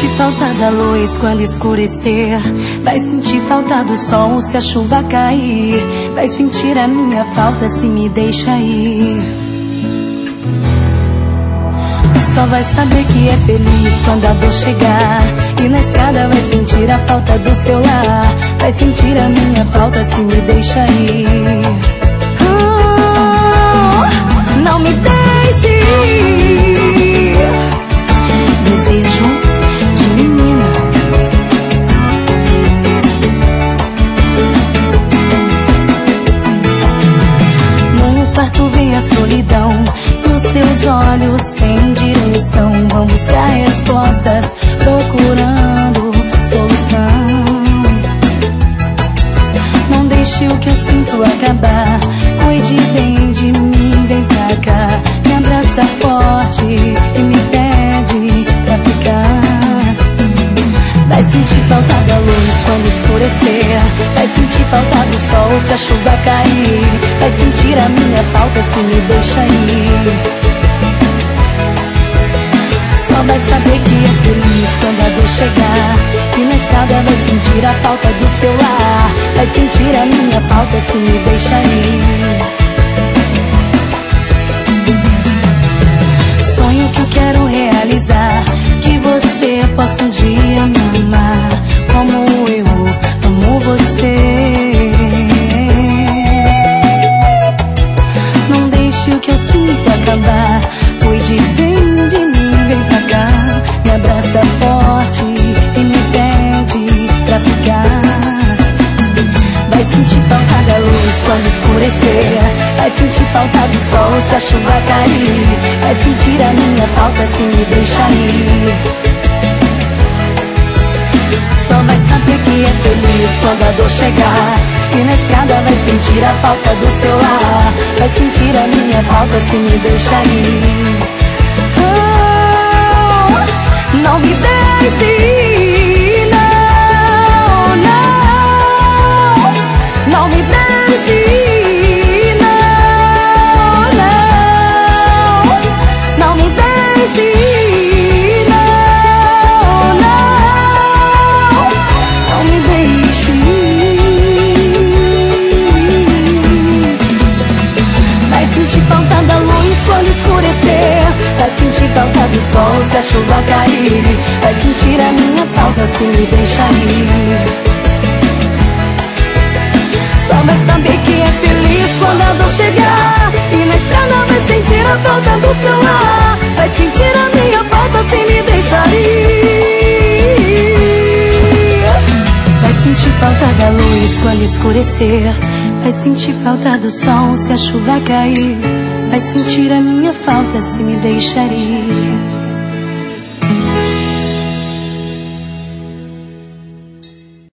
sentir falta da luz quando escurecer. Vai sentir falta do sol se a chuva cair. Vai sentir a minha falta se me deixa ir. Só vai saber que é feliz quando a dor chegar. E na escada vai sentir a falta do seu lar. Vai sentir a minha falta se me deixa ir. Não me deixe ir. Desejo de menina. No quarto vem a solidão. Nos seus olhos sem direção. Vão buscar respostas, procurando solução. Não deixe o que eu sinto acabar. Cuide bem de mim, vem pra cá. Me abraça forte e me pede pra ficar. Vai sentir falta da luz quando escurecer. Vai sentir falta do sol se a chuva cair. Vai sentir a minha falta se me deixa ir. Só vai saber que é feliz quando a dor chegar. E na estrada vai sentir a falta do seu lar. Vai sentir a minha falta se me deixa ir. Sonho que eu quero realizar. Que você possa um dia me amar como eu amo você. Não deixe o que eu sinto acabar. Cuide bem de mim, vem pra cá. Me abraça forte e me pede pra ficar. Vai sentir falta da luz quando escurecer. Vai sentir falta do sol se a chuva cair. Vai sentir a minha falta se me deixa ir. Só vai saber que é feliz quando a dor chegar. E na estrada vai sentir a falta do seu lar. Vai sentir a minha falta se me deixa ir. Não me deixe ir, não, não. Não me deixe ir, não, não. Não me deixe ir, não, não. Não me deixe ir. Vai sentir falta da luz quando escurecer. Vai sentir falta do sol se a chuva cair. Vai sentir a minha falta se me deixa ir. Só vai saber que é feliz quando a dor chegar. E na estrada vai sentir a falta do seu lar. Vai sentir a minha falta se me deixa ir. Vai sentir falta da luz quando escurecer. Vai sentir falta do sol se a chuva cair. Vai sentir a minha falta se me deixar ir.